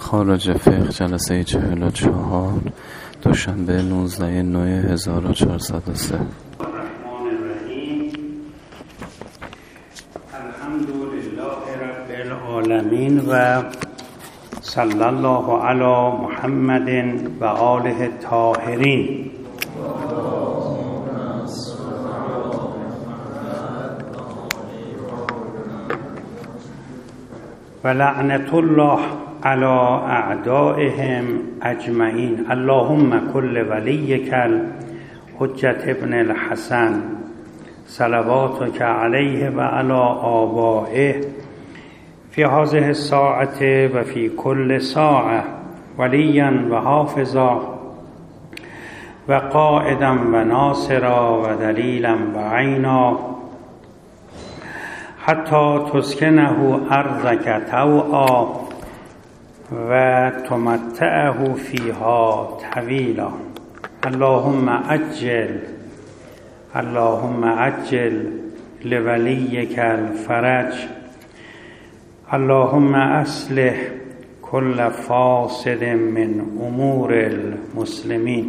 خارج فقه جلسه 44 دوشنبه 19/9/1403. الحمدلله رب العالمین و صلی الله علی محمد و آله الطاهرین. و لعنت الله علی اعدائهم اجمعین. اللهم کل ولیک الحجة ابن الحسن صلواتک علیه و علی آبائه فی هذه الساعة و فی کل ساعة ولیا و حافظا و قائدا و ناصرا و دلیلا و عینا حتی تسکنه ارضک طوعا و تمتعه فیها طویلا. اللهم عجل لولیک الفرج. اللهم اصلح کل فاسد من امور المسلمین.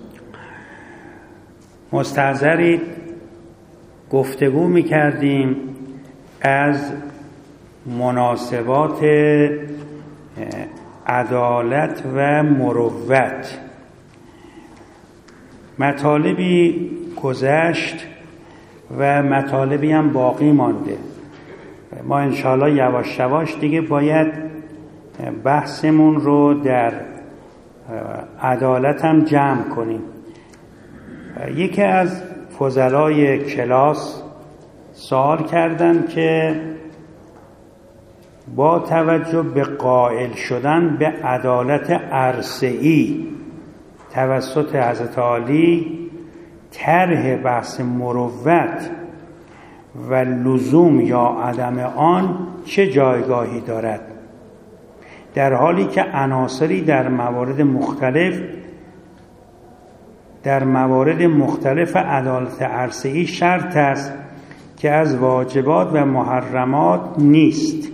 مستحضرید گفتگو می‌کردیم از مناسبات عدالت و مروت. مطالبی گذشت و مطالبی هم باقی مانده. ما انشاءالله یواش یواش دیگه باید بحثمون رو در عدالت هم جمع کنیم. یکی از فضلای کلاس سوال کردن که با توجه به قائل شدن به عدالت عرصه‌ای توسط حضرت عالی، طرح بحث مروت و لزوم یا عدم آن چه جایگاهی دارد، در حالی که عناصری در موارد مختلف عدالت عرصه‌ای شرط است که از واجبات و محرمات نیست.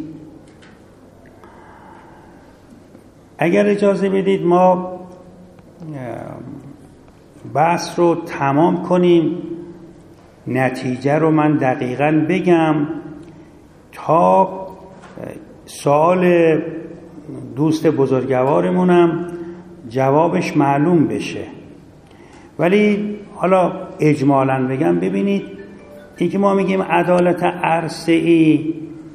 اگر اجازه بدید ما بحث رو تمام کنیم، نتیجه رو من دقیقاً بگم تا سوال دوست بزرگوارمونم جوابش معلوم بشه. ولی حالا اجمالاً بگم، ببینید این که ما میگیم عدالت عرصه‌ای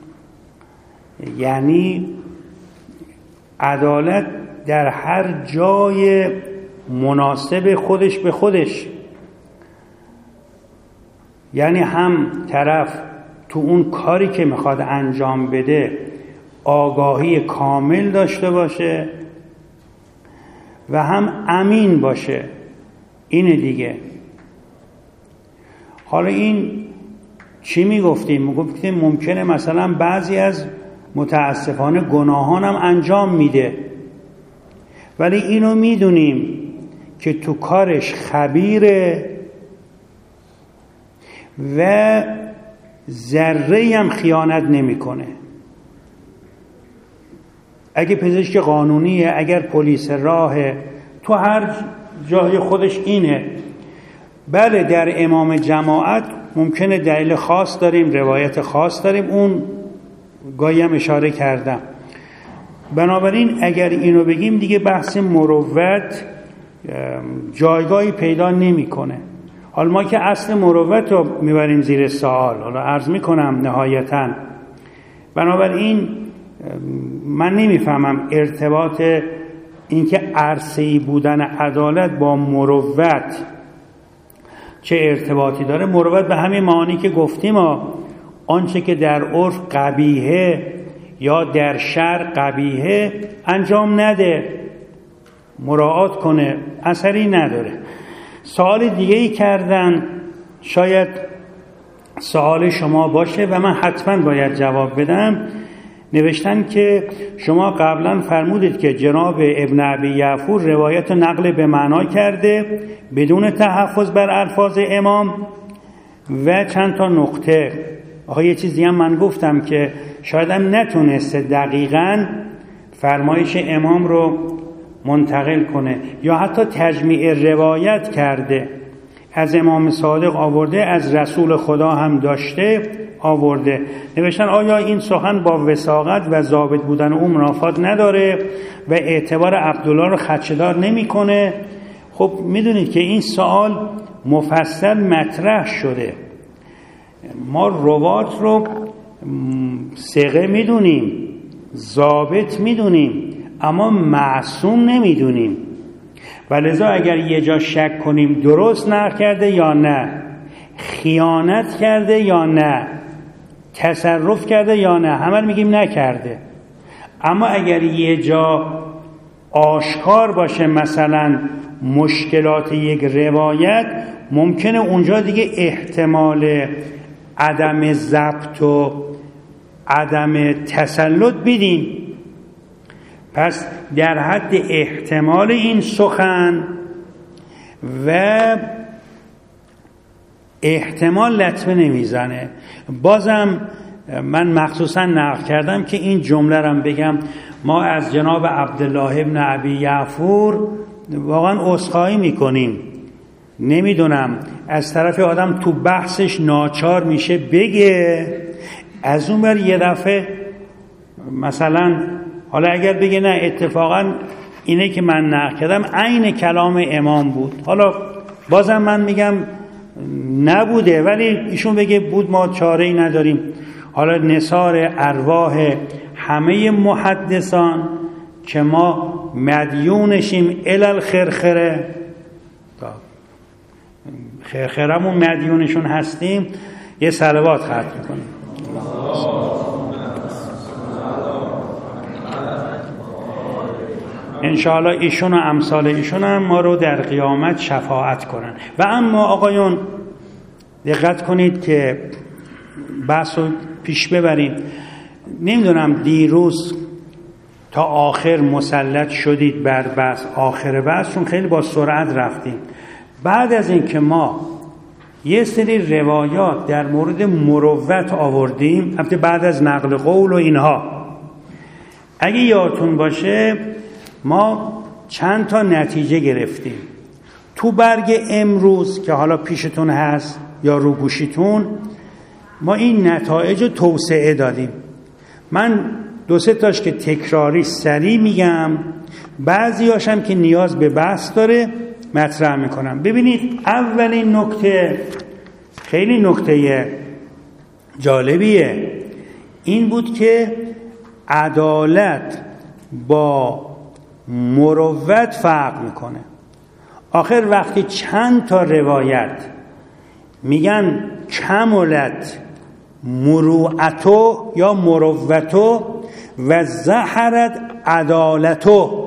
یعنی عدالت در هر جای مناسب خودش به خودش، یعنی هم طرف تو اون کاری که میخواد انجام بده آگاهی کامل داشته باشه و هم امین باشه. اینه دیگه. حالا این چی میگفتیم؟ میگفتیم ممکنه مثلا بعضی از متاسفانه گناهان هم انجام میده، ولی اینو میدونیم که تو کارش خبیره و ذره هم خیانت نمیکنه. اگه پزشک قانونیه، اگر پلیس راهه، تو هر جای خودش اینه. بله در امام جماعت ممکنه دلیل خاص داریم، روایت خاص داریم، اون گاهی هم اشاره کردم. بنابراین اگر اینو بگیم دیگه بحث مروت جایگاهی پیدا نمیکنه. حالا ما که اصل مروت رو میبریم زیر سوال، حالا عرض میکنم نهایتاً. بنابراین من نمیفهمم ارتباط اینکه عرصه‌ای بودن عدالت با مروت چه ارتباطی داره. مروت به همین معانی که گفتیم، آنچه که در عرف قبیحه یا در شرع قبیحه انجام نده، مراعات کنه، اثری نداره. سوال دیگه‌ای کردن، شاید سوال شما باشه و من حتما باید جواب بدم. نوشتن که شما قبلا فرمودید که جناب ابن ابی یعفور روایت نقل به معنا کرده بدون تحفظ بر الفاظ امام و چند تا نقطه. آخه یه چیزی هم من گفتم که شاید هم نتونسته دقیقاً فرمایش امام رو منتقل کنه، یا حتی تجمیع روایت کرده، از امام صادق آورده، از رسول خدا هم داشته آورده. نوشتن آیا این سخن با وثاقت و ضابط بودن اون منافات نداره و اعتبار عبدالله رو خدشه‌دار نمی‌کنه؟ خب میدونید که این سوال مفصل مطرح شده. ما روات رو ثقه میدونیم، ضابط میدونیم، اما معصوم نمیدونیم. ولذا اگر یه جا شک کنیم درست نقل کرده یا نه، خیانت کرده یا نه، تصرف کرده یا نه، همه میگیم نکرده. اما اگر یه جا آشکار باشه مثلا مشکلات یک روایت، ممکنه اونجا دیگه احتمال عدم ضبط و عدم تسلط بدیم. پس در حد احتمال این سخن و احتمال لطمه نمیزنه. بازم من مخصوصا نقل کردم که این جمله رو بگم، ما از جناب عبدالله ابن ابی یعفور واقعا عذرخواهی میکنیم. نمیدونم از طرف آدم تو بحثش ناچار میشه بگه، از اون بر یه دفعه مثلا حالا اگر بگه نه اتفاقا اینه که من نقل کردم عین کلام امام بود، حالا بازم من میگم نبوده، ولی ایشون بگه بود، ما چاره‌ای نداریم. حالا نثار ارواح همه محدثان که ما مدیونشیم الال خرخره، خرخرمون مدیونشون هستیم، یه صلوات ختم کنیم. انشاءالله ایشون و امثال ایشون هم ما رو در قیامت شفاعت کنن. و اما آقایون دقت کنید که بحث رو پیش ببریم. نمیدونم دیروز تا آخر مسلط شدید بر بحث، آخر بحث چون خیلی با سرعت رفتیم. بعد از این که ما یه سری روایات در مورد مروت آوردیم، البته بعد از نقل قول و اینها، اگه یادتون باشه ما چند تا نتیجه گرفتیم. تو برگ امروز که حالا پیشتون هست یا رو گوشیتون، ما این نتایج رو توسعه دادیم. من دو سه تاش که تکراری سریع میگم، بعضی هاشم که نیاز به بحث داره مطرح میکنم. ببینید اولین نکته خیلی نکته جالبیه، این بود که عدالت با مروت فرق میکنه. آخر وقتی چند تا روایت میگن کملت مروعتو یا مروتو و زهرت عدالتو،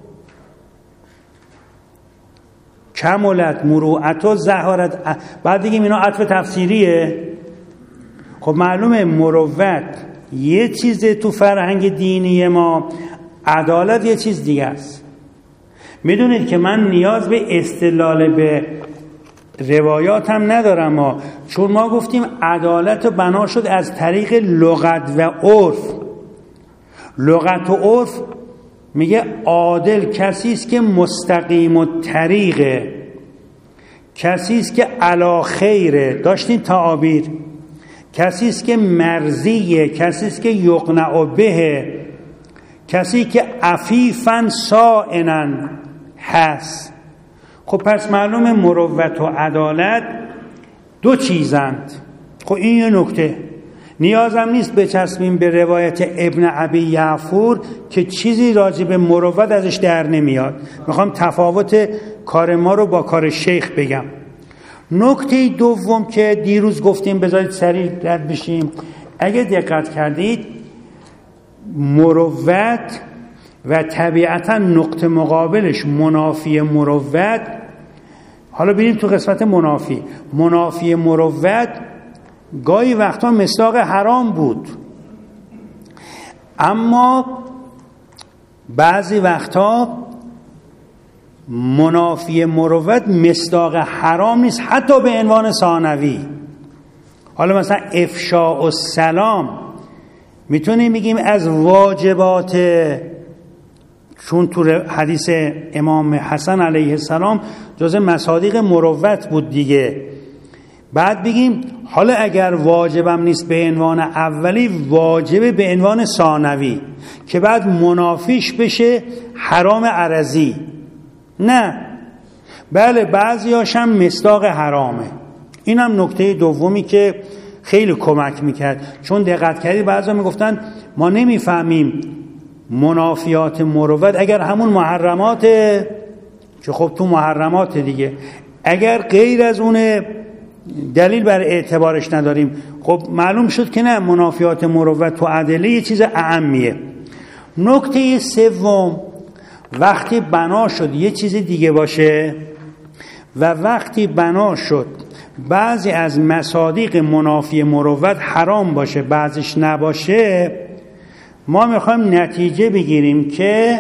کملت مروعتو زهرت، بعد دیگه اینا عطف تفسیریه. خب معلومه مروت یه چیزه تو فرهنگ دینی ما، عدالت یه چیز دیگه است. میدونید که من نیاز به استدلال به روایات هم ندارم چون ما گفتیم عدالت بنا شد از طریق لغت و عرف. لغت و عرف میگه عادل کسی است که مستقیم الطریقه، کسی است که علی خیره، داشتین تعابیر، کسی است که مرضیه، کسی است که یقنع به، کسی که عفیفا سائنا هست. خب پس معلومه مروت و عدالت دو چیزند. خب این یه نکته، نیازم نیست بچسبیم به روایت ابن ابی یعفور که چیزی راجع به مروت ازش در نمیاد. میخوام تفاوت کار ما رو با کار شیخ بگم. نکته دوم که دیروز گفتیم بذارید سریع رد بشیم، اگه دقت کردید مروت و طبیعتا نقطه مقابلش منافی مروت، حالا بریم تو قسمت منافی مروت گاهی وقتا مصداق حرام بود، اما بعضی وقتا منافی مروت مصداق حرام نیست، حتی به عنوان ثانوی. حالا مثلا افشاء السلام میتونیم بگیم از واجبات چون تو حدیث امام حسن علیه السلام جز مصادیق مروت بود دیگه. بعد بگیم حالا اگر واجبم نیست به عنوان اولی، واجبه به عنوان ثانوی که بعد منافیش بشه حرام عرضی. نه، بله بعضی هاشم مصداق حرامه. اینم نکته دومی که خیلی کمک میکرد، چون دقت کردی بعضا میگفتن ما نمیفهمیم منافیات مروت اگر همون محرماته، که خب تو محرمات دیگه، اگر غیر از اون دلیل بر اعتبارش نداریم. خب معلوم شد که نه، منافیات مروت تو ادله یه چیز اعمیه. نکته سوم، وقتی بنا شد یه چیز دیگه باشه و وقتی بنا شد بعضی از مصادیق منافی مروت حرام باشه بعضیش نباشه، ما میخوایم نتیجه بگیریم که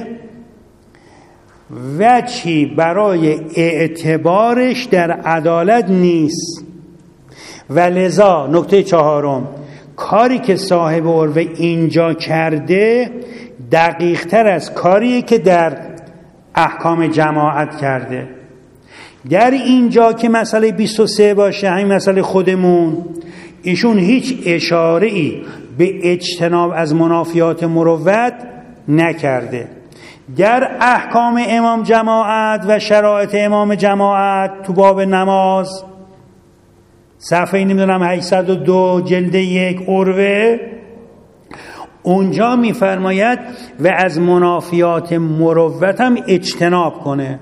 وجهی برای اعتبارش در عدالت نیست. و لذا نکته چهارم، کاری که صاحب عروه اینجا کرده دقیق تر از کاریه که در احکام جماعت کرده. در اینجا که مسئله 23 باشه، همین مسئله خودمون، ایشون هیچ اشاره‌ای به اجتناب از منافیات مروت نکرده. در احکام امام جماعت و شرایط امام جماعت تو باب نماز صفحه 802 جلد 1 عروه، اونجا میفرماید و از منافیات مروت هم اجتناب کنه.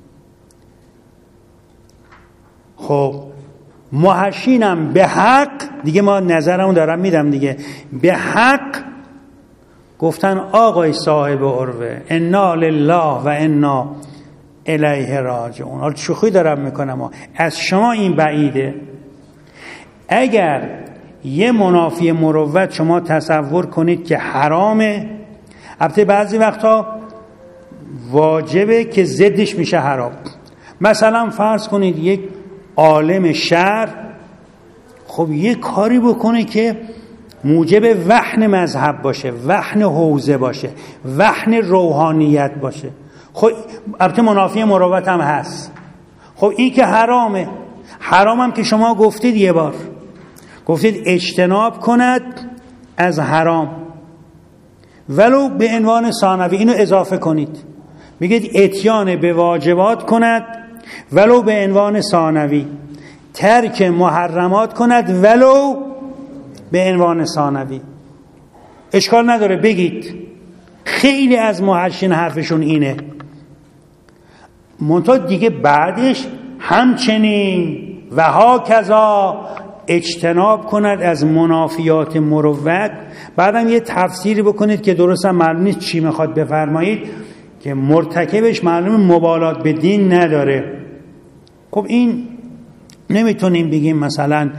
خب محشینم به حق دیگه، ما نظرمو دارم میدم دیگه، به حق گفتن آقای صاحب عروه انا لله و انا الیه راجعون. حالا شوخی دارم میکنم، از شما این بعیده. اگر یه منافی مروت شما تصور کنید که حرامه، البته بعضی وقتا واجبه که ضدش میشه حرام. مثلا فرض کنید یک عالم شرع خب یه کاری بکنه که موجب وحن مذهب باشه، وحن حوزه باشه، وحن روحانیت باشه، خب البته منافی مروت هم هست. خب این که حرامه، حرامم که شما گفتید یه بار گفتید اجتناب کند از حرام ولو به عنوان ثانوی، اینو اضافه کنید، میگید اتیان به واجبات کند ولو به عنوان ثانوی، ترک محرمات کند ولو به عنوان ثانوی. اشکال نداره بگید. خیلی از محشین حرفشون اینه. منتها دیگه بعدش همچنین و ها کذا اجتناب کند از منافیات مروت. بعدم یه تفسیری بکنید که درست هم معلوم نیست چی میخواد بفرمایید، که مرتکبش معلوم مبالات به دین نداره. خب این نمیتونیم بگیم مثلا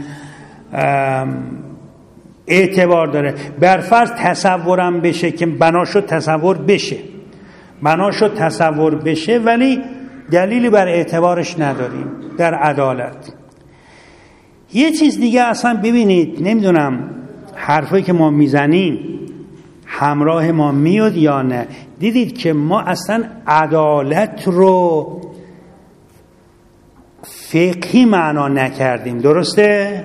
اعتبار داره. برفرض تصورم بشه که بناشد تصور بشه ولی دلیلی بر اعتبارش نداریم در عدالت. یه چیز دیگه اصلا ببینید، نمیدونم حرفایی که ما میزنیم همراه ما میاد یا نه. دیدید که ما اصلا عدالت رو فقهی معنا نکردیم، درسته؟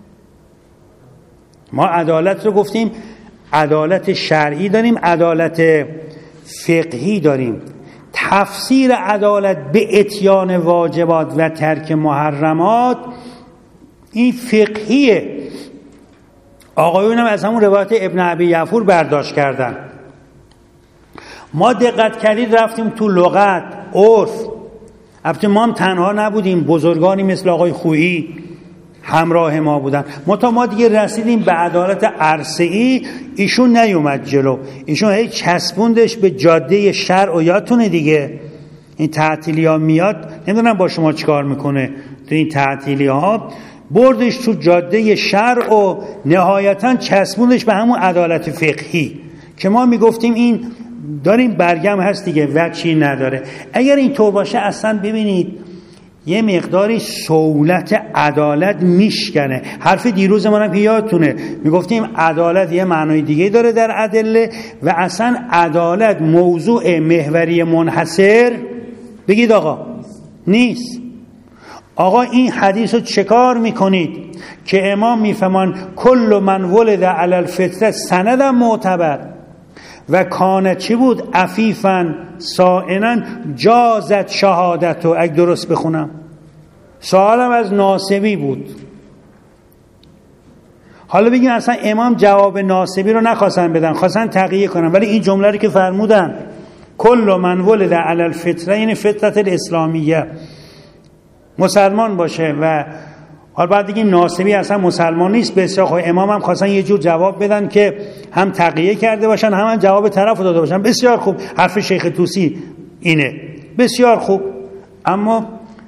ما عدالت رو گفتیم عدالت شرعی داریم، عدالت فقهی داریم. تفسیر عدالت به اتیان واجبات و ترک محرمات این فقهیه. آقایون هم از همون روایت ابن ابی یعفور برداشت کردن. ما دقت کردید رفتیم تو لغت، عرف. البته ما هم تنها نبودیم، بزرگانی مثل آقای خویی همراه ما بودن. ما دیگه رسیدیم به عدالت عرصه‌ای، ایشون نیومد جلو، ایشون هی چسبوندش به جاده شرع. و یادتونه دیگه این تعطیلی ها میاد، نمیدونم با شما چیکار میکنه تو این تعطیلی ها، بردش تو جاده شرع و نهایتا چسبوندش به همون عدالت فقهی که ما میگفتیم این داریم برگم هست دیگه، وجهی نداره. اگر این طور باشه اصلا ببینید یه مقداری سهولت عدالت میشکنه. حرف دیروز منم یادتونه میگفتیم عدالت یه معنای دیگه داره در ادله و اصلا عدالت موضوع محوری منحصر بگید آقا نیست. آقا این حدیث رو چکار میکنید که امام میفهمان کل من ولد علی الفطره سندم معتبر و کانه چی بود عفیفا سائنا جازت شهادتو. اگه درست بخونم سوالم از ناصبی بود. حالا بگیم اصلا امام جواب ناصبی رو نخواستن بدن، خواستن تقیه کنن، ولی این جمله رو که فرمودن کل من ولد علی الفطره یعنی فطرت الاسلامیه مسلمان باشه و حالا بعد دیگه ناصبی اصلا مسلمان نیست. بسیار خوب امام هم خواستن یه جور جواب بدن که هم تقیه کرده باشن هم جواب طرف رو داده باشن. بسیار خوب، حرف شیخ طوسی اینه، بسیار خوب. اما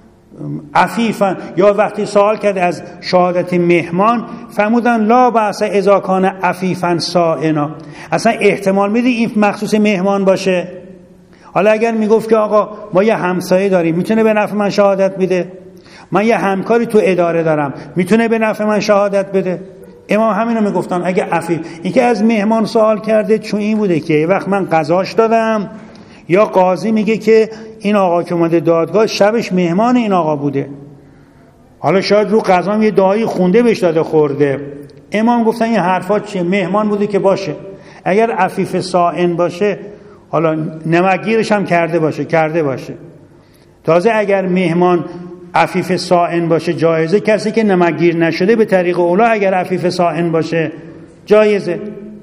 عفیفا یا وقتی سوال کرده از شهادت مهمان فرمودن لا بأس اذا کان عفیفا سائنا. اصلا احتمال میدی این مخصوص مهمان باشه؟ حالا اگر میگفت که آقا ما یه همسایه داریم میتونه به نفع من شهادت بده، من یه همکاری تو اداره دارم میتونه به نفع من شهادت بده، امام همینو میگفتن. اگه عفیف این که از مهمان سوال کرده چون این بوده که یه وقت من قضاش دادم یا قاضی میگه که این آقا که اومده دادگاه شبش مهمان این آقا بوده، حالا شاید رو قضام یه دعایی خونده بهش داده خورده، امام گفتن این حرفات چیه؟ مهمان بوده که باشه. اگر عفیف سائن باشه حالا نمکگیرش هم کرده باشه. تازه اگر مهمان عفیف سائن باشه جایزه، کسی که نمکگیر نشده به طریق اولا اگر عفیف سائن باشه جایزه.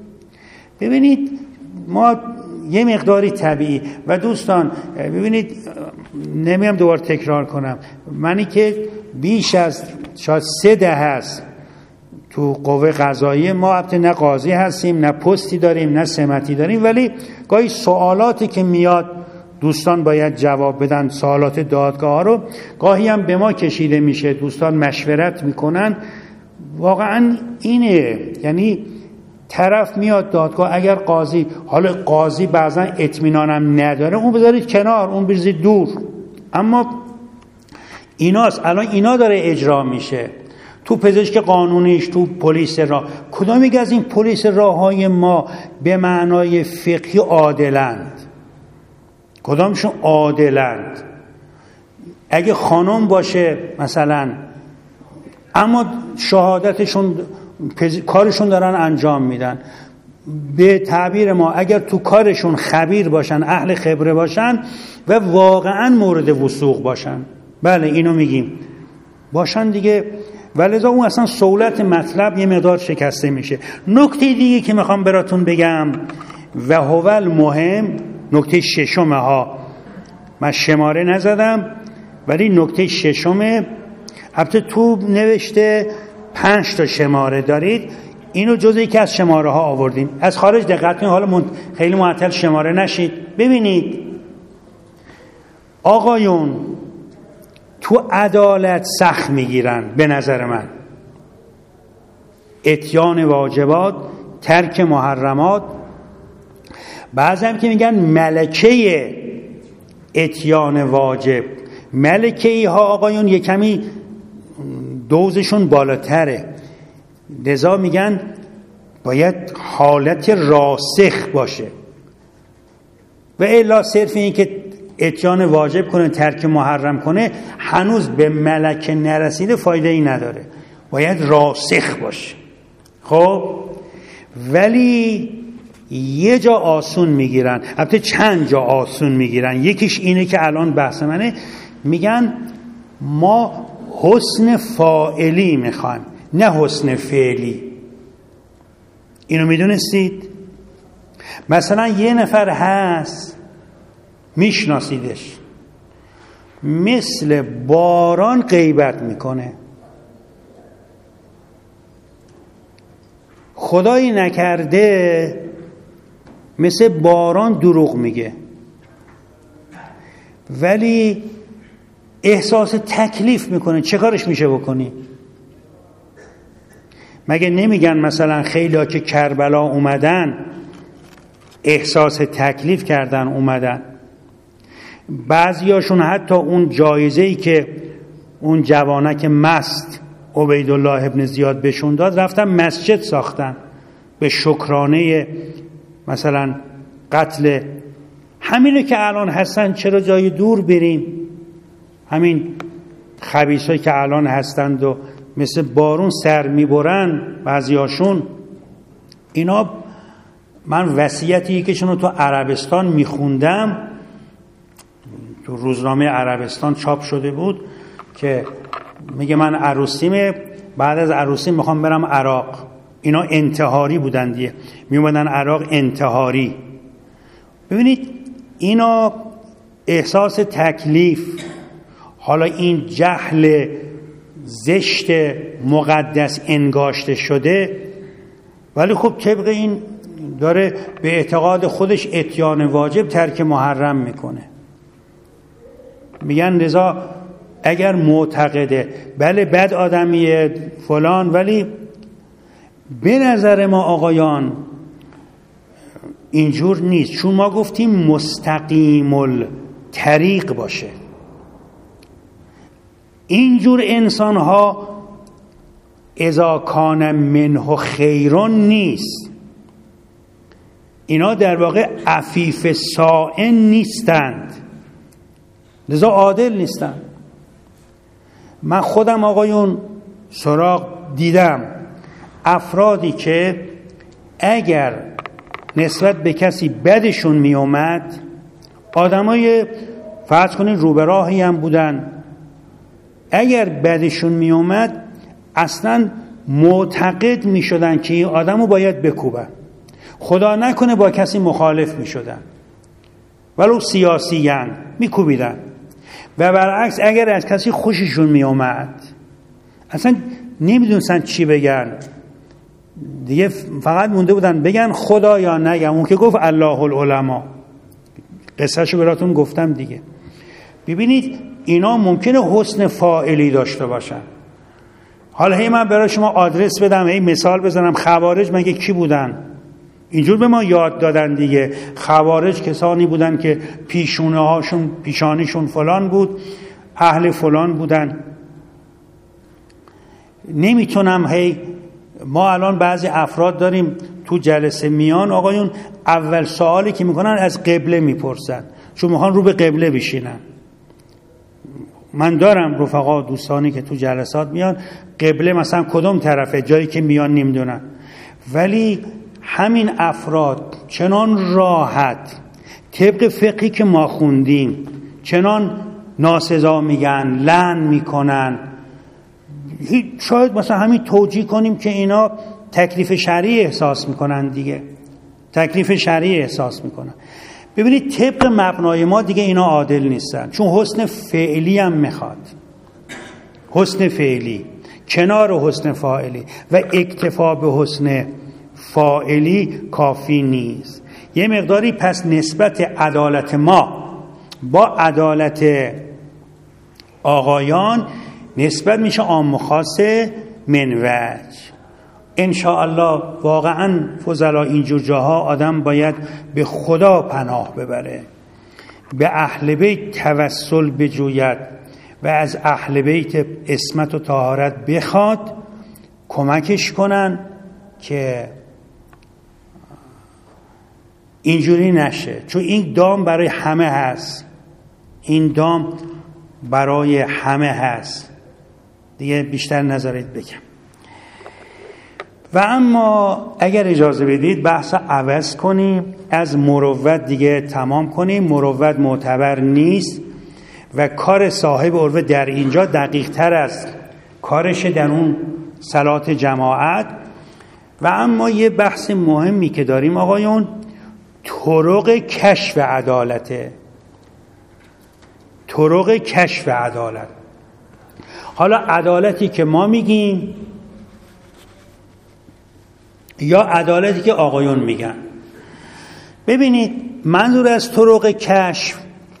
ببینید ما یه مقداری طبیعی و دوستان ببینید نمیم دوباره تکرار کنم، منی که بیش از شاید 3 دهه هست تو قوه قضاییه، ما البته نه قاضی هستیم نه پستی داریم نه سمتی داریم، ولی گاهی سوالاتی که میاد دوستان باید جواب بدن، سوالات دادگاه ها رو گاهی هم به ما کشیده میشه، دوستان مشورت میکنن. واقعا اینه، یعنی طرف میاد دادگاه اگر قاضی، حالا قاضی بعضا اطمینانم نداره اون بذارید کنار، اون بذارید دور، اما ایناست الان اینا داره اجرا میشه تو پزشک قانونیش، تو پلیس راه. کدام یک از این پلیس راههای ما به معنای فقهی عادلند؟ کدامشون عادلند؟ اگه خانم باشه مثلا اما شهادتشون کارشون دارن انجام میدن، به تعبیر ما اگر تو کارشون خبیر باشن، اهل خبره باشن و واقعا مورد وثوق باشن، بله اینو میگیم باشن دیگه، ولذا اون اصلا سهولت مطلب یه مقدار شکسته میشه. نکته دیگه که میخوام براتون بگم و هوال مهم، نکته ششمه ها، من شماره نزدم ولی نکته ششمه، البته تو نوشته 5 تا شماره دارید، اینو جز یکی از شماره ها آوردیم، از خارج دقت کنید، حالا خیلی معطل شماره نشید. ببینید آقایون تو عدالت سخت میگیرن به نظر من، اتیان واجبات، ترک محرمات، بعضی هم که میگن ملکه اتیان واجب، ملکه ها آقایون یک کمی دوزشون بالاتره، لذا میگن باید حالت راسخ باشه و الا صرف این که اتیان واجب کنه ترک محرم کنه هنوز به ملکه نرسیده، فایده ای نداره، باید راسخ باشه. خب ولی یه جا آسون میگیرن، البته چند جا آسون میگیرن، یکیش اینه که الان بحث منه، میگن ما حسن فاعلی میخوایم نه حسن فعلی. اینو میدونستید؟ مثلا یه نفر هست میشناسیدش، مثل باران غیبت میکنه، خدایی نکرده مثل باران دروغ میگه، ولی احساس تکلیف میکنه. چه کارش میشه بکنی؟ مگه نمیگن مثلا خیلی ها که کربلا اومدن احساس تکلیف کردن اومدن، بعضی هاشون حتی اون جایزه‌ای که اون جوانک مست عبیدالله ابن زیاد بهشون داد، رفتن مسجد ساختن به شکرانه مثلا قتل همینه که الان هستن. چرا جای دور بریم؟ همین خبیثایی که الان هستند و مثل بارون سر میبرن بعضیاشون، اینا من وصیتی که شنو تو عربستان میخوندم، تو روزنامه عربستان چاپ شده بود که میگه من عروسیمه، بعد از عروسی میخوام برم عراق. اینا انتحاری بودن دیگه، میومدن عراق انتحاری. ببینید اینا احساس تکلیف، حالا این جهل زشت مقدس انگاشته شده، ولی خب طبق این داره به اعتقاد خودش اتیان واجب ترک محرم میکنه. میگن رضا اگر معتقده بله بد آدمیه فلان، ولی به نظر ما آقایان اینجور نیست، چون ما گفتیم مستقیم الطریق باشه. اینجور انسان ها اذا کان منه خیرون نیست، اینا در واقع عفیف سائن نیستند، لذا عادل نیستند. من خودم آقایون سراغ دیدم افرادی که اگر نسبت به کسی بدشون می اومد، آدمای فرض کنین روبراهی هم بودن، اگر بدشون می اومد اصلا معتقد می شدن که این آدمو باید بکوبن، خدا نکنه با کسی مخالف می شدن ولو سیاسیاً می کوبیدن. و برعکس اگر از کسی خوششون می اومد اصلا نمیدونستن چی بگن دیگه، فقط مونده بودن بگن خدا یا نگم. اون که گفت الله العلماء، قصهشو براتون گفتم دیگه. ببینید اینا ممکنه حسن فاعلی داشته باشن. حالا هی من برای شما آدرس بدم، هی مثال بزنم، خوارج مگه کی بودن؟ اینجور به ما یاد دادن دیگه. خوارج کسانی بودن که پیشونه هاشون پیشانیشون فلان بود، اهل فلان بودن. نمیتونم هی ما الان بعضی افراد داریم تو جلسه میان آقایون، اول سوالی که میکنن از قبله میپرسن، چون میخوان رو به قبله بشینن. من دارم رفقا دوستانی که تو جلسات میان، قبله مثلا کدوم طرفه، جایی که میان نمیدونن، ولی همین افراد چنان راحت طبق فقهی که ما خوندیم چنان ناسزا میگن، لعن میکنن. شاید مثلا همین توجیه کنیم که اینا تکلیف شرعی احساس میکنن دیگه، تکلیف شرعی احساس میکنن. ببینید طبق مبنای ما دیگه اینا عادل نیستن، چون حسن فعلی هم میخواد، حسن فعلی کنار حسن فاعلی، و اکتفا به حسن فاعلی کافی نیست. یه مقداری پس نسبت عدالت ما با عدالت آقایان نسبت میشه عام و خاص منوج. انشاءالله واقعا فضلا اینجور جاها آدم باید به خدا پناه ببره، به اهل بیت توسل بجوید و از اهل بیت عصمت و طهارت بخواد کمکش کنن که اینجوری نشه. چون این دام برای همه هست، این دام برای همه هست دیگه، بیشتر نذارید بگم. و اما اگر اجازه بدید بحث عوض کنیم، از مروت دیگه تمام کنیم. مروت معتبر نیست و کار صاحب عروه در اینجا دقیق تر است کارش در اون صلات جماعت. و اما یه بحث مهمی که داریم آقایون، طرق کشف عدالته، طرق کشف عدالت. حالا عدالتی که ما میگیم یا عدالتی که آقایون میگن. ببینید منظور از طرق کشف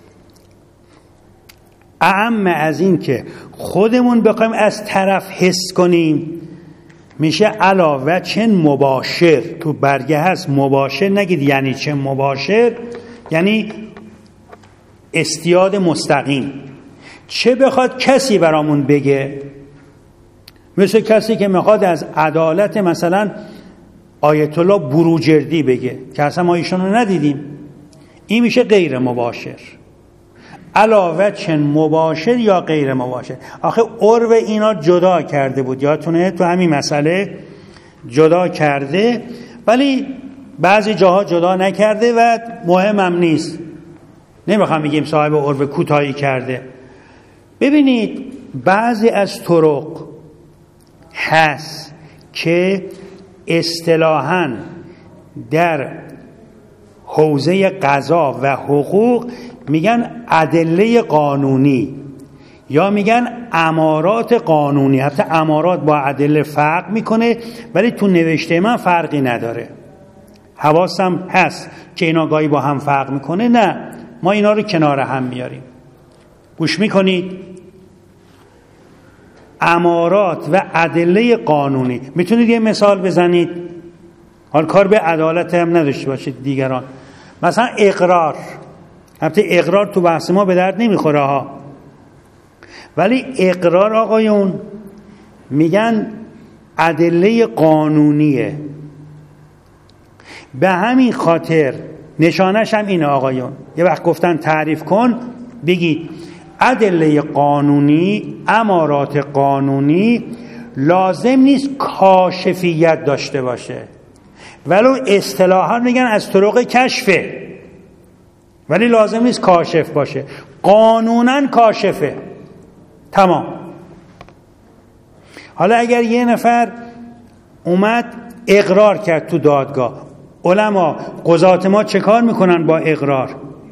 اعم از این که خودمون بخوایم از طرف حس کنیم، میشه علاوه چن مباشر. تو برگه هست مباشر، نگید یعنی چه مباشر، یعنی استیاد مستقیم. چه بخواد کسی برامون بگه، مثل کسی که میخواد از عدالت مثلا آیت الله بروجردی بگه که اصلا ما ایشون رو ندیدیم، این میشه غیر مباشر. علاوه چن مباشر یا غیر مباشر. آخه عرف اینا جدا کرده بود، یادتونه تو همین مسئله جدا کرده، ولی بعضی جاها جدا نکرده و مهمم نیست، نمیخوام بگیم صاحب عرف کوتاهی کرده. ببینید بعضی از طرق هست که اصطلاحاً در حوزه قضا و حقوق میگن ادله قانونی یا میگن امارات قانونی. حتی امارات با ادله فرق میکنه، ولی تو نوشته من فرقی نداره. حواسم هست که اینا گاهی با هم فرق میکنه، نه ما اینا رو کنار هم میاریم. گوش میکنید؟ امارات و ادله قانونی. میتونید یه مثال بزنید؟ حال کار به عدالت هم نداشته باشید دیگران. مثلا اقرار، البته اقرار تو بحث ما به درد نمیخوره ها، ولی اقرار آقایون میگن ادله قانونیه. به همین خاطر نشانش هم اینه آقایون، یه وقت گفتن تعریف کن بگید ادله قانونی، امارات قانونی لازم نیست کاشفیت داشته باشه، ولو اصطلاحا میگن از طرق کشفه، ولی لازم نیست کاشف باشه. قانونا کاشفه، تمام. حالا اگر یه نفر اومد اقرار کرد تو دادگاه، علما قضات ما چه کار میکنن با اقرار؟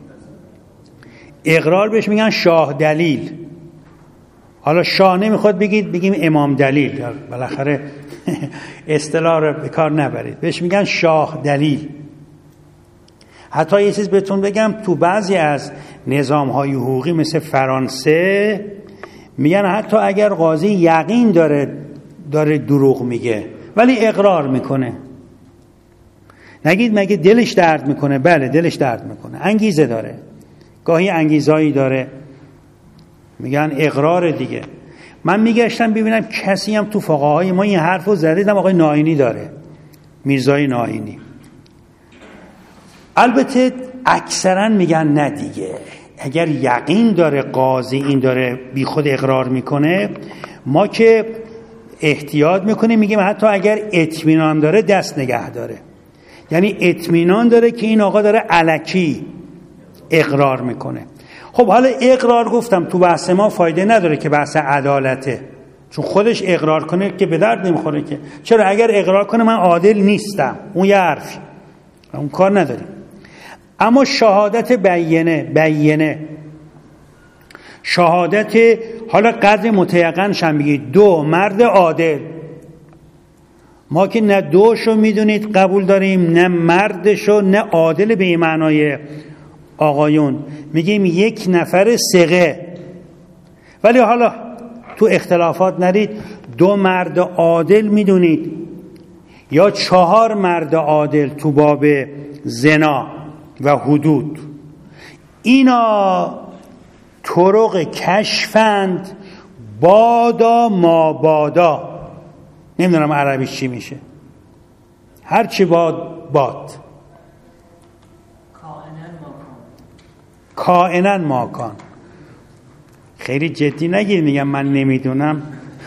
اقرار بهش میگن شاه دلیل. حالا شاه نمیخواد بگیم امام دلیل، بالاخره اصطلاح رو به کار نبرید، بهش میگن شاه دلیل. حتی یه چیز بهتون بگم، تو بعضی از نظام‌های حقوقی مثل فرانسه میگن حتی اگر قاضی یقین داره دروغ میگه ولی اقرار میکنه، نگید مگه دلش درد میکنه؟ بله دلش درد میکنه، انگیزه داره، گاهی انگیزایی داره، میگن اقرار دیگه. من میگشتم ببینم کسی هم تو فقهای ما این حرفو زده، دیدم آقای ناینی داره، میرزای ناینی. البته اکثرا میگن نه دیگه، اگر یقین داره قاضی این داره بی خود اقرار میکنه، ما که احتیاط میکنیم میگیم حتی اگر اطمینان داره دست نگه داره، یعنی اطمینان داره که این آقا داره الکی اقرار میکنه. خب حالا اقرار گفتم تو بحث ما فایده نداره که بحث عدالته، چون خودش اقرار کنه که به درد نمیخوره که. چرا؟ اگر اقرار کنه من عادل نیستم، اون یه حرفی، اون کار نداریم. اما شهادت بینه شهادت، حالا قدر متیقنش هم بگید، دو مرد عادل. ما که نه دوشو میدونید قبول داریم، نه مردشو، نه عادل به این معنای آقایون، میگیم یک نفر ثقه. ولی حالا تو اختلافات نرید، دو مرد عادل میدونید یا 4 مرد عادل تو باب زنا و حدود. اینا طرق کشفند، بادا ما بادا، نمیدونم عربیش چی میشه، هرچی باد کائناً ماکان. خیلی جدی نگیر، میگم من نمیدونم.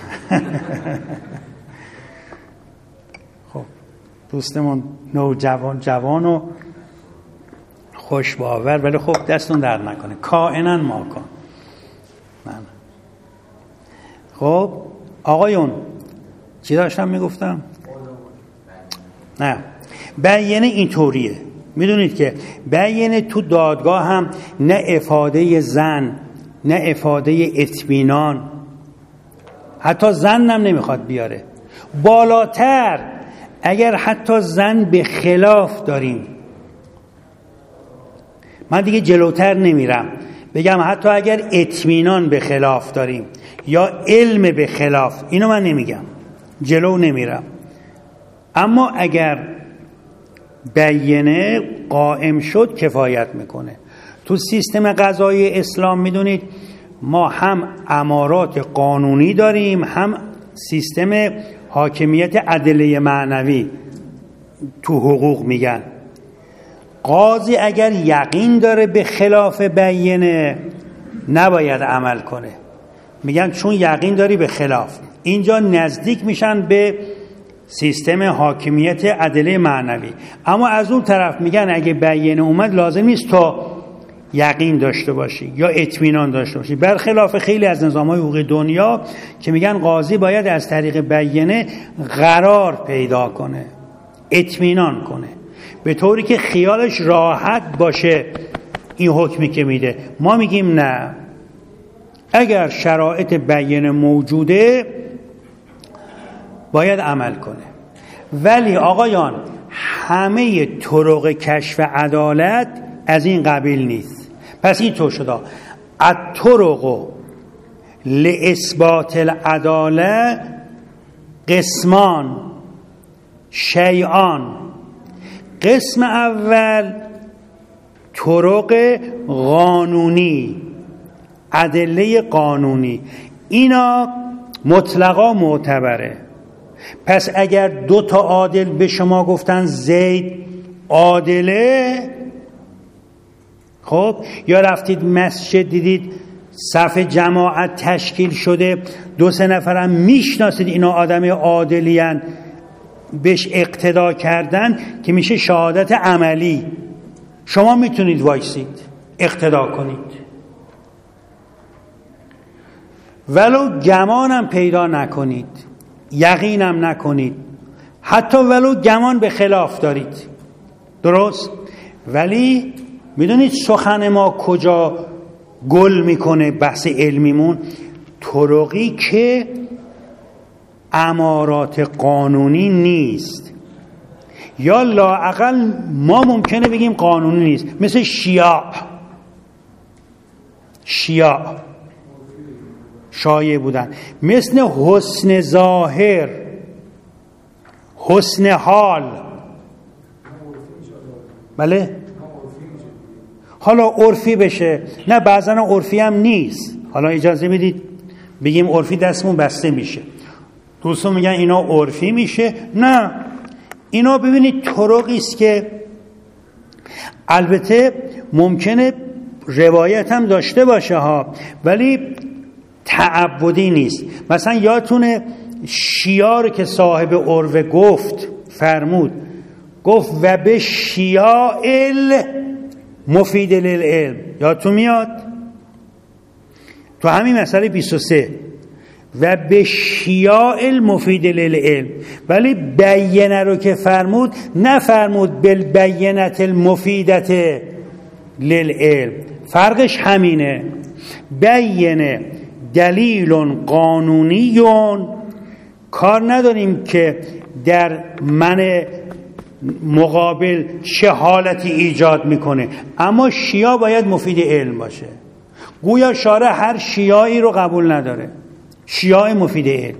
خب دوستمون جوان و خوش باور، ولی خب دستون در نکنه، کائناً ماکان. خب آقایون چی داشتم میگفتم؟ نه، بیانه اینطوریه. میدونید که بیانه تو دادگاه هم نه افاده زن، نه افاده اطمینان، حتی زن هم نمیخواد بیاره. بالاتر اگر حتی زن به خلاف داریم، من دیگه جلوتر نمیرم، بگم حتی اگر اطمینان به خلاف داریم یا علم به خلاف، اینو من نمیگم، جلو نمیرم. اما اگر بیانه قائم شد کفایت میکنه. تو سیستم قضایی اسلام میدونید ما هم امارات قانونی داریم، هم سیستم حاکمیت ادله معنوی تو حقوق میگن. قاضی اگر یقین داره به خلاف بیینه نباید عمل کنه، میگن چون یقین داری به خلاف. اینجا نزدیک میشن به سیستم حاکمیت ادله معنوی. اما از اون طرف میگن اگه بیینه اومد لازم نیست تو یقین داشته باشی یا اطمینان داشته باشی، برخلاف خیلی از نظام‌های حقوقی دنیا که میگن قاضی باید از طریق بیینه قرار پیدا کنه، اطمینان کنه، به طوری که خیالش راحت باشه این حکمی که میده. ما میگیم نه، اگر شرایط بیینه موجوده باید عمل کنه. ولی آقایان همه طرق کشف عدالت از این قبیل نیست. پس این طور شده الطرق لاثبات العداله قسمان شیئان. قسم اول طرق قانونی، ادله قانونی، اینا مطلقا معتبره. پس اگر 2 تا عادل به شما گفتن زید عادله، خب یا رفتید مسجد دیدید صف جماعت تشکیل شده 2-3 نفرم میشناسید اینا آدم عادلین، بهش اقتدا کردن که میشه شهادت عملی، شما میتونید وایسید اقتدا کنید، ولو گمانم پیدا نکنید، یقینم نکنید، حتی ولو گمان به خلاف دارید، درست؟ ولی میدونید سخن ما کجا گل میکنه بحث علمیمون؟ طرقی که امارات قانونی نیست، یا لااقل ما ممکنه بگیم قانونی نیست، مثل شیعه شایع بودن، مثل حسن ظاهر، حسن حال. بله حالا عرفی بشه، نه بعضا عرفی هم نیست. حالا اجازه میدید بگیم عرفی دستمون بسته میشه، دوستان میگن اینا عرفی میشه. نه، اینا ببینید طرقی است که البته ممکنه روایت هم داشته باشه ها، ولی تعبدی نیست. مثلا یادتونه شیار که صاحب عروه گفت، فرمود گفت و به شیاء مفید للعلم، یادتون میاد تو همین مسئله 23 و به شیاء مفید للعلم. ولی بیینه رو که فرمود نفرمود بالبینه المفیدة للعلم، فرقش همینه. بیینه دلیل قانونی، کار نداریم که در من مقابل چه حالتی ایجاد میکنه، اما شیعه باید مفید علم باشه. گویا شارع هر شیعی رو قبول نداره، شیعه مفید علم.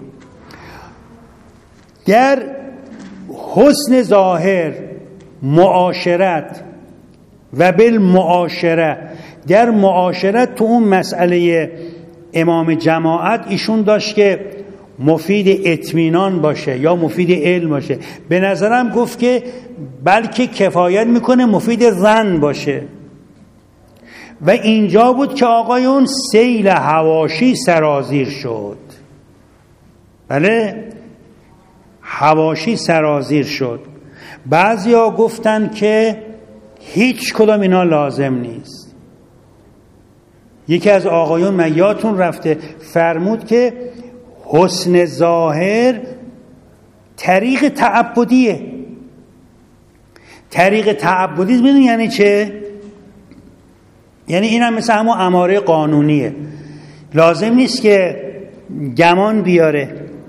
در حسن ظاهر معاشرت و بالمعاشره، در معاشرت تو اون مسئله امام جماعت ایشون داشت که مفید اطمینان باشه یا مفید علم باشه. به نظرم گفت که بلکه کفایت میکنه مفید ظن باشه. و اینجا بود که آقایون سیل حواشی سرازیر شد. بله، حواشی سرازیر شد. بعضیا گفتن که هیچ کدام اینا لازم نیست. یکی از آقایون من یادتون رفته فرمود که حسن ظاهر طریق تعبدیه. طریق تعبدی میدونی یعنی چه؟ یعنی این هم مثل همون اماره قانونیه، لازم نیست که گمان بیاره،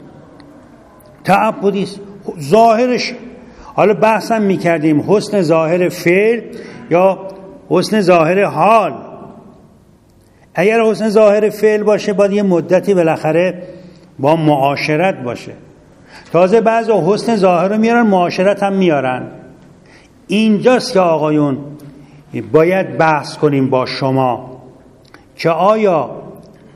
تعبدیست ظاهرش. حالا بحثم میکردیم حسن ظاهر فعل یا حسن ظاهر حال. اگر حسن ظاهر فعل باشه باید یه مدتی بالاخره با معاشرت باشه. تازه بعضی حسن ظاهر رو میارن معاشرت هم میارن. اینجاست که آقایون باید بحث کنیم با شما که آیا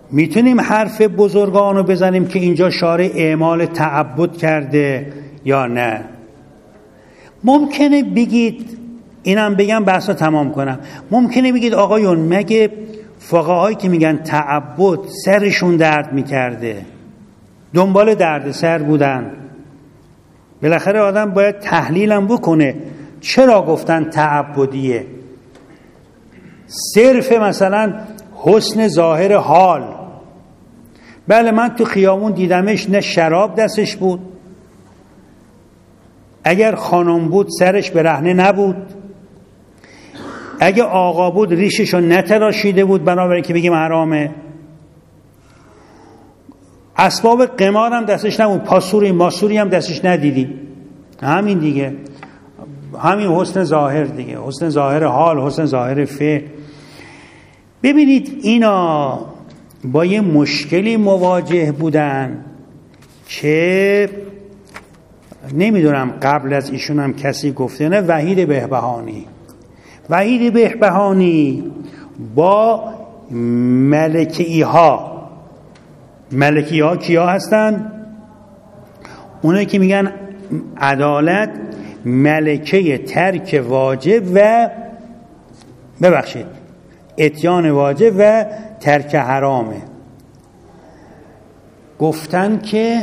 میتونیم حرف بزرگان رو بزنیم که اینجا شارع اعمال تعبد کرده یا نه. ممکنه بگید، اینم بگم بحث رو تمام کنم، ممکنه بگید آقایون مگه فقهایی که میگن تعبد سرشون درد میکرده، دنبال درد سر بودن؟ بالاخره آدم باید تحلیلم بکنه چرا گفتن تعبدیه. صرف مثلا حسن ظاهر حال، بله من تو خیابون دیدمش، نه شراب دستش بود، اگر خانم بود سرش برهنه نبود، اگه آقا بود ریششو نتراشیده بود بنابراین که بگیم حرامه، اسباب قمار هم دستش نبود، پاسوری ماسوری هم دستش ندیدیم. همین دیگه، همین حسن ظاهر دیگه، حسن ظاهر حال، حسن ظاهر فعل. ببینید اینا با یه مشکلی مواجه بودن که نمیدونم قبل از ایشون هم کسی گفته نه، وحید بهبهانی. وحید بهبهانی با ملکی ها کیا هستن؟ اونایی که میگن عدالت ملکه ترک واجب و اتیان واجب و ترک حرامه. گفتن که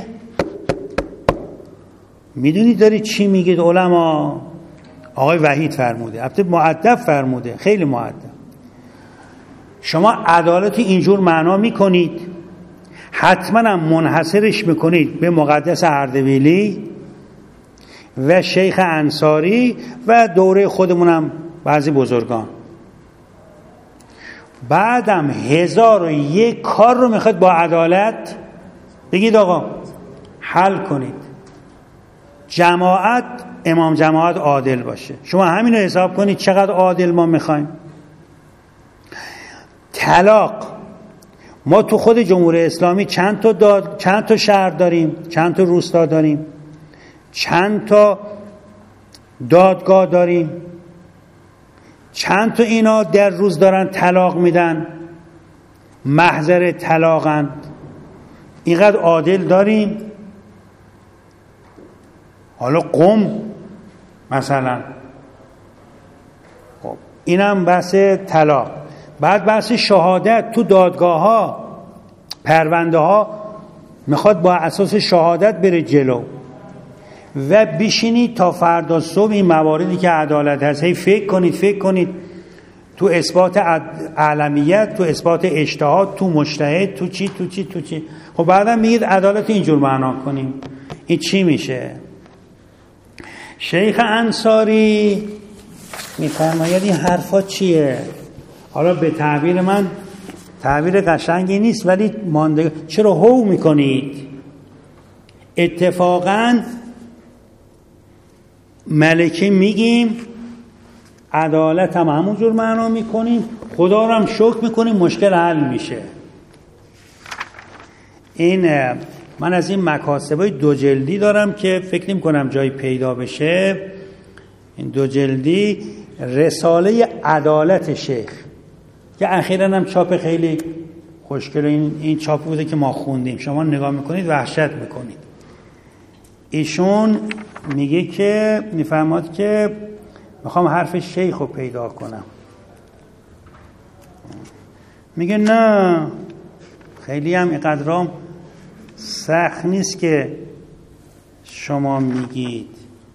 میدونید داری چی میگید علما؟ آقای وحید فرموده، البته مؤدب فرموده، خیلی مؤدب، شما عدالت اینجور معنا میکنید حتما هم منحصرش میکنید به مقدس اردبیلی و شیخ انصاری و دوره خودمونم بعضی بزرگان، بعدم 1001 کار رو میخواد با عدالت بگید آقا حل کنید. جماعت، امام جماعت عادل باشه، شما همین رو حساب کنید چقدر عادل ما میخوایم. طلاق، ما تو خود جمهوری اسلامی چند تا شهر داریم، چند تا روستا داریم، چند تا دادگاه داریم، چند تا اینا در روز دارن طلاق میدن، محضر طلاقن. اینقدر عادل داریم؟ حالا قم مثلا، خب اینم بحث طلاق. بعد بحث شهادت تو دادگاه ها، پرونده ها میخواد با اساس شهادت بره جلو و بشینید تا فردا صبح این مواردی که عدالت هست هی فکر کنید تو اثبات علمیت، تو اثبات اجتهاد، تو مجتهد، تو چی. خب بعدا میگید عدالت اینجور معنا کنیم، این چی میشه؟ شیخ انصاری میفرماید این حرفا چیه؟ حالا به تعبیر من تعبیر قشنگی نیست ولی مانده، چرا هو میکنید؟ اتفاقاً ملکه میگیم، عدالت هم همونجور معنا میکنیم، خدا رو هم شکر میکنیم، مشکل حل میشه. این من از این مکاسبای 2 جلدی دارم که فکر نمی کنم جایی پیدا بشه. این 2 جلدی رساله عدالت شیخ که اخیراً هم چاپ خیلی خوشگل، این چاپ بوده که ما خوندیم، شما نگاه میکنید وحشت میکنید. ایشون میگه که میفرماد که میخوام حرف شیخ رو پیدا کنم، میگه نه خیلی هم اینقدرام سخت نیست که شما میگید.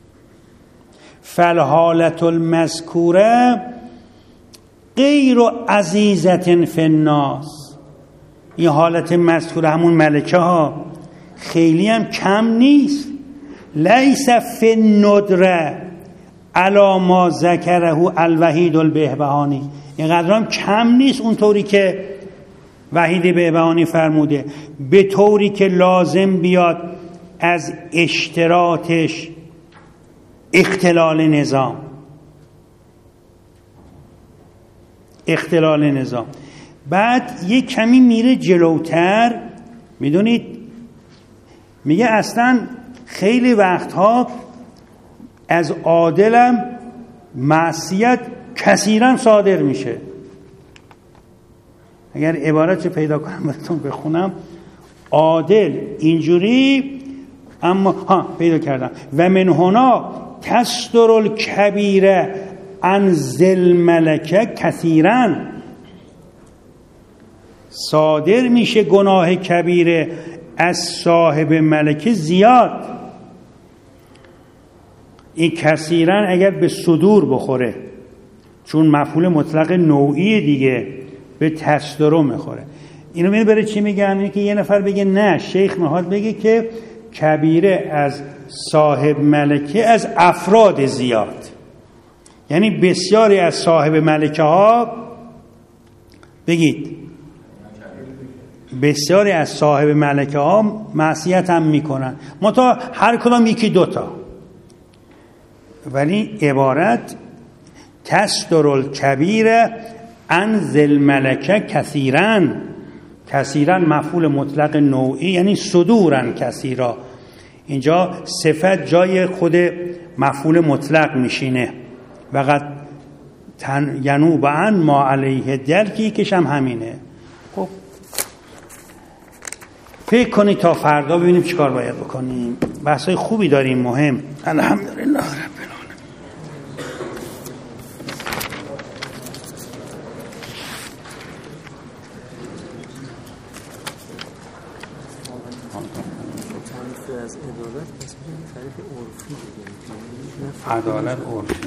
فالحالت المذکوره غیر عزیزة فی الناس، این حالت مذکوره همون ملکه ها خیلی هم کم نیست. لیس فی الندره علی ما ذکره الوحید البهبهانی، اینقدر هم کم نیست اونطوری که وحید بهبهانی فرموده، به طوری که لازم بیاد از اشتراطش اختلال نظام. بعد یک کمی میره جلوتر، میدونید میگه اصلا خیلی وقتها از عادلم معصیت کثیرا صادر میشه. اگر عبارت پیدا کنم براتون بخونم، عادل اینجوری، اما پیدا کردم و من هنا تصدر الکبیره عن ذی ملکه کثیرا، صادر میشه گناه کبیره از صاحب ملکه زیاد. این کثیرا اگر به صدور بخوره، چون مفعول مطلق نوعی دیگه به تصدر میخوره. اینو میبره چی میگم؟ اینه که یه نفر بگه نه، شیخ میخواد بگه که کبیره از صاحب ملکه از افراد زیاد، یعنی بسیاری از صاحب ملکه ها، بگید بسیاری از صاحب ملکه ها معصیت هم میکنن، منتها هر کدام یکی دوتا. ولی عبارت تصدر الکبیر عن ذی الملکه کثیرا، کثیرا مفعول مطلق نوعی یعنی صدورا کثیرا، اینجا صفت جای خود مفعول مطلق میشینه. وقت ینوب عن ما علیه دلکی کشم همینه. خب فکر کنید تا فردا ببینیم چیکار باید بکنیم. بحثای خوبی داریم مهم. الحمدلله رب العالمین. تعریف از عدالت پس میگم تعریف عرفی دیگه، عدالت عرفی.